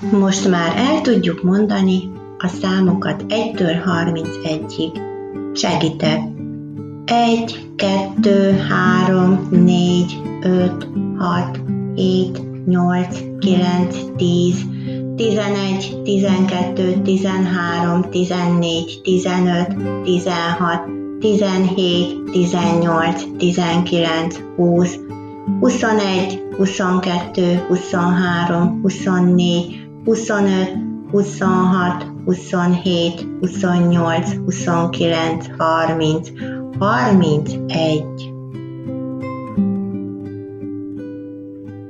Most már el tudjuk mondani a számokat 1-től 31-ig. Segítek! 1, 2, 3, 4, 5, 6, 7, 8, 9, 10, 11, 12, 13, 14, 15, 16, 17, 18, 19, 20, 21, 22, 23, 24, 25, 26, 27, 28, 29, 30, 31.